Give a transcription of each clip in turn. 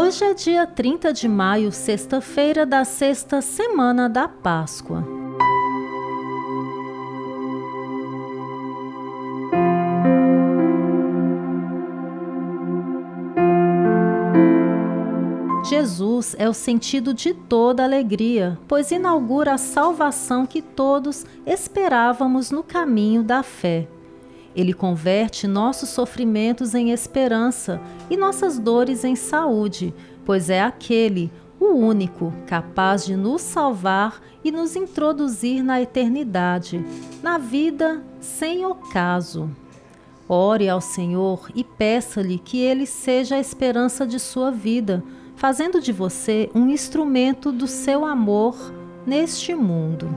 Hoje é dia 30 de maio, sexta-feira da sexta semana da Páscoa. Jesus é o sentido de toda alegria, pois inaugura a salvação que todos esperávamos no caminho da fé. Ele converte nossos sofrimentos em esperança e nossas dores em saúde, pois é aquele, o único, capaz de nos salvar e nos introduzir na eternidade, na vida sem ocaso. Ore ao Senhor e peça-lhe que Ele seja a esperança de sua vida, fazendo de você um instrumento do seu amor neste mundo.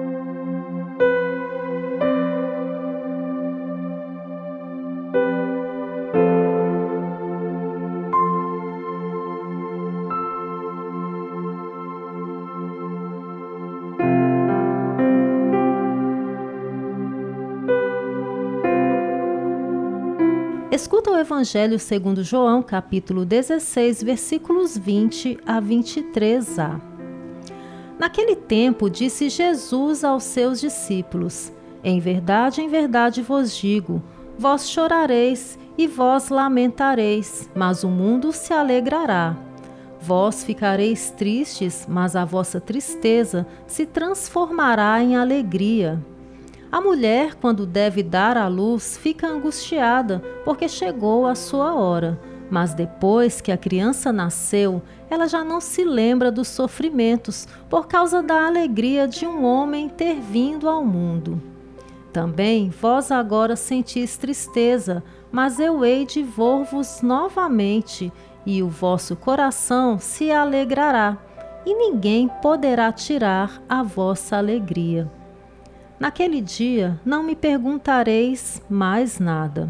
Escuta o Evangelho segundo João, capítulo 16, versículos 20 a 23a. Naquele tempo disse Jesus aos seus discípulos: em verdade vos digo, vós chorareis e vós lamentareis, mas o mundo se alegrará. Vós ficareis tristes, mas a vossa tristeza se transformará em alegria. A mulher, quando deve dar à luz, fica angustiada, porque chegou a sua hora. Mas depois que a criança nasceu, ela já não se lembra dos sofrimentos, por causa da alegria de um homem ter vindo ao mundo. Também vós agora sentis tristeza, mas eu hei de ver-vos novamente, e o vosso coração se alegrará, e ninguém poderá tirar a vossa alegria. Naquele dia não me perguntareis mais nada.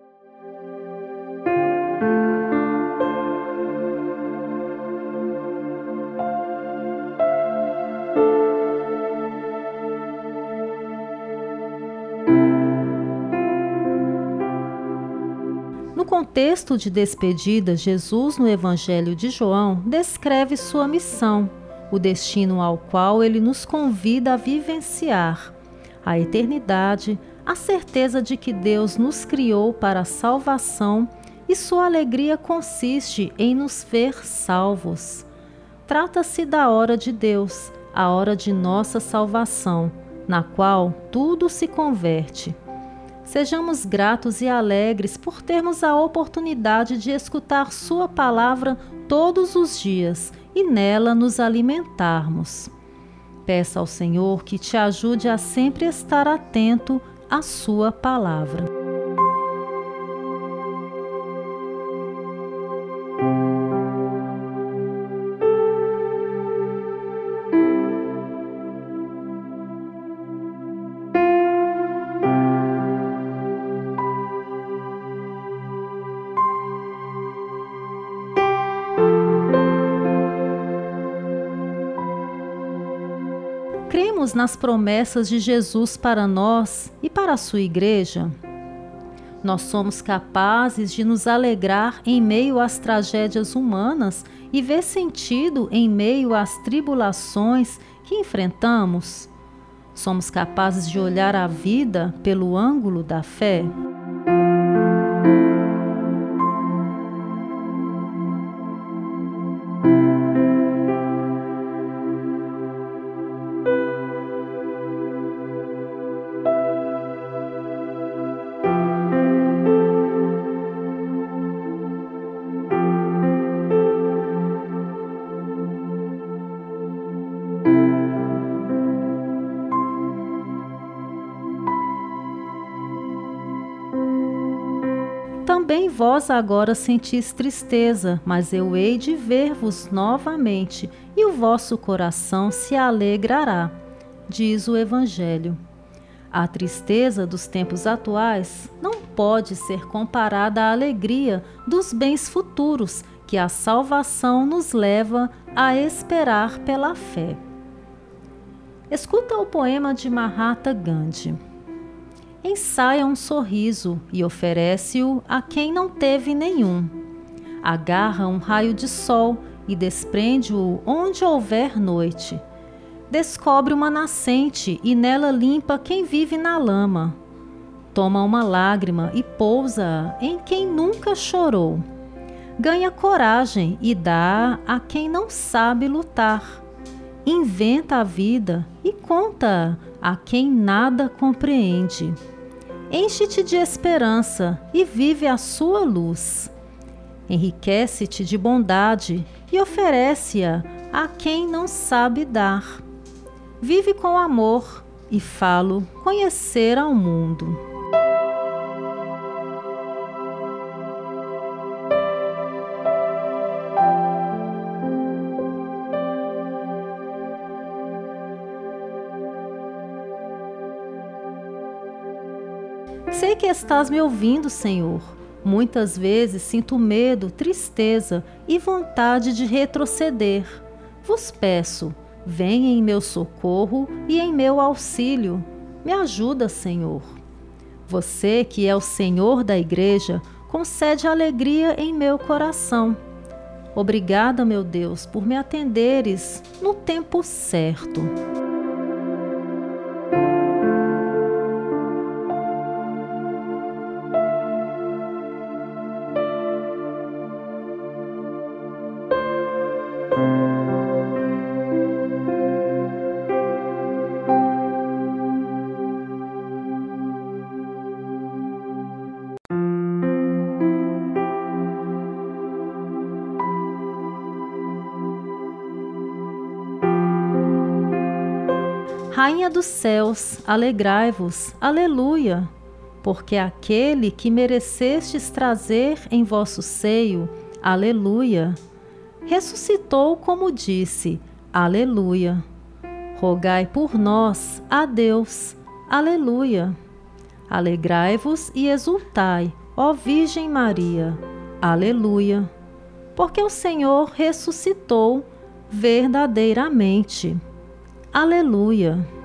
No contexto de despedida, Jesus, no Evangelho de João, descreve sua missão, o destino ao qual ele nos convida a vivenciar. A eternidade, a certeza de que Deus nos criou para a salvação e sua alegria consiste em nos ver salvos. Trata-se da hora de Deus, a hora de nossa salvação, na qual tudo se converte. Sejamos gratos e alegres por termos a oportunidade de escutar sua palavra todos os dias e nela nos alimentarmos. Peça ao Senhor que te ajude a sempre estar atento à sua palavra. Cremos nas promessas de Jesus para nós e para a sua igreja? Nós somos capazes de nos alegrar em meio às tragédias humanas e ver sentido em meio às tribulações que enfrentamos? Somos capazes de olhar a vida pelo ângulo da fé? Também vós agora sentis tristeza, mas eu hei de ver-vos novamente, e o vosso coração se alegrará, diz o Evangelho. A tristeza dos tempos atuais não pode ser comparada à alegria dos bens futuros que a salvação nos leva a esperar pela fé. Escuta o poema de Mahatma Gandhi. Ensaia um sorriso e oferece-o a quem não teve nenhum. agarra um raio de sol e desprende-o onde houver noite. Descobre uma nascente e nela limpa quem vive na lama. Toma uma lágrima e pousa-a em quem nunca chorou. Ganha coragem e dá a quem não sabe lutar. Inventa a vida e conta a quem nada compreende. Enche-te de esperança e vive a sua luz. Enriquece-te de bondade e oferece-a a quem não sabe dar. Vive com amor e falo conhecer ao mundo. Sei que estás me ouvindo, Senhor. Muitas vezes sinto medo, tristeza e vontade de retroceder. Vos peço, venha em meu socorro e em meu auxílio. Me ajuda, Senhor. Você, que é o Senhor da Igreja, concede alegria em meu coração. Obrigada, meu Deus, por me atenderes no tempo certo. Rainha dos céus, alegrai-vos, aleluia, porque aquele que merecestes trazer em vosso seio, aleluia, ressuscitou como disse, aleluia. Rogai por nós a Deus, aleluia. Alegrai-vos e exultai, ó Virgem Maria, aleluia, porque o Senhor ressuscitou verdadeiramente. Aleluia.